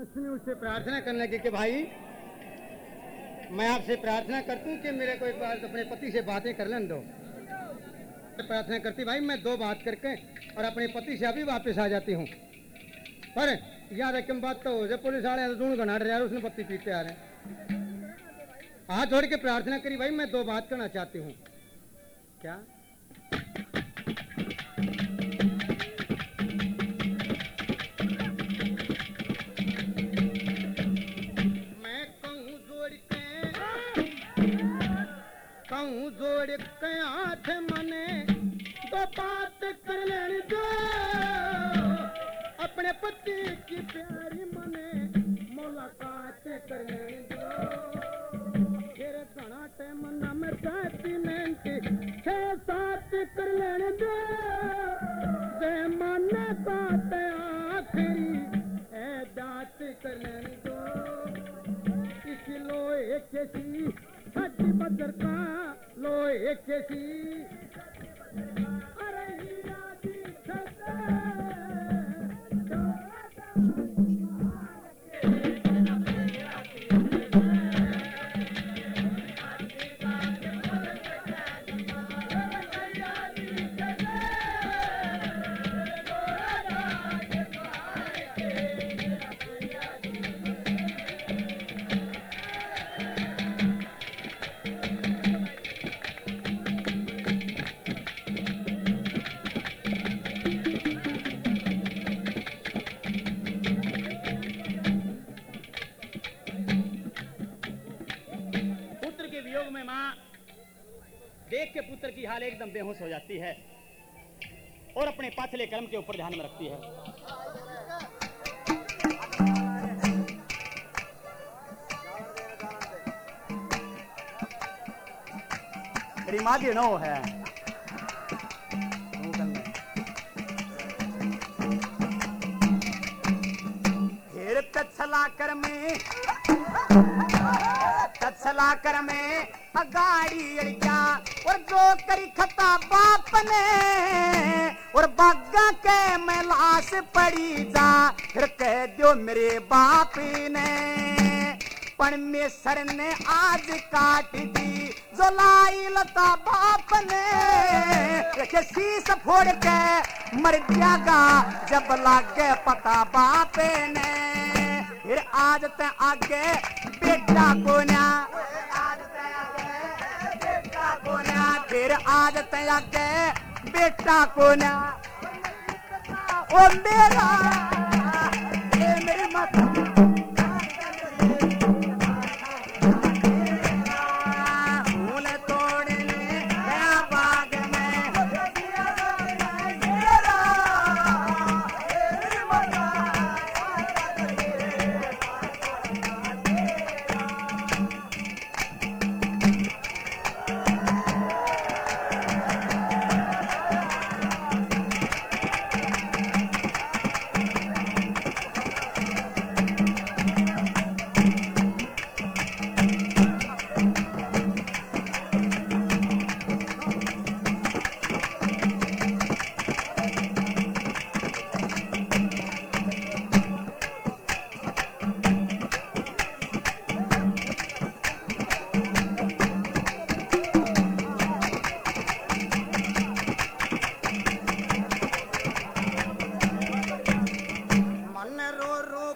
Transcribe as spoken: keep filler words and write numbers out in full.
उसने उससे प्रार्थना करने लगी कि भाई मैं आपसे प्रार्थना करती हूँ कि मेरे को एक बार अपने पति से बातें कर लेने दो। प्रार्थना करती भाई मैं दो बात करके और अपने पति से अभी वापस आ जाती हूँ। पर याद रकम बात तो जब पुलिस वाले ढूंढ बना रहे उसने पत्ती पीते आ रहे हाथ जोड़ के प्रार्थना करी भाई मैं दो बात करना चाहती हूँ। क्या मैं कहूँ जोड़ के कहूँ जोड़ के हाथ मने दो बात कर लेने दो अपने पति की प्यारी मने मुलाकात कर लेने दो फिर घना टाइम नाम चाहती मेंटी छह सात कर लेने दो जे माने बात आखिरी ए दात कर लेने दो इस लोहे के सी हड्डी बदर का लोहे के सी अरे हीरा दी देख के पुत्र की हाल एकदम बेहोश हो जाती है और अपने पाथले कर्म के ऊपर ध्यान में रखती है। रिमादी नो है फिर तत्सला कर में तत्सला कर में अगाड़ी अड़िया और जो करी खता बाप ने और बागा के मैं लाश पड़ी जा फिर कह दो मेरे बाप ने परमेश्वर ने आज काट दी जो लाई लता बाप ने शीश फोड़ के मर जाएगा जब लागे पता बाप ने फिर आज ते आगे बेटा को ना फिर आज ते आगे बेटा को ना ओ मेरा ए मेरी माता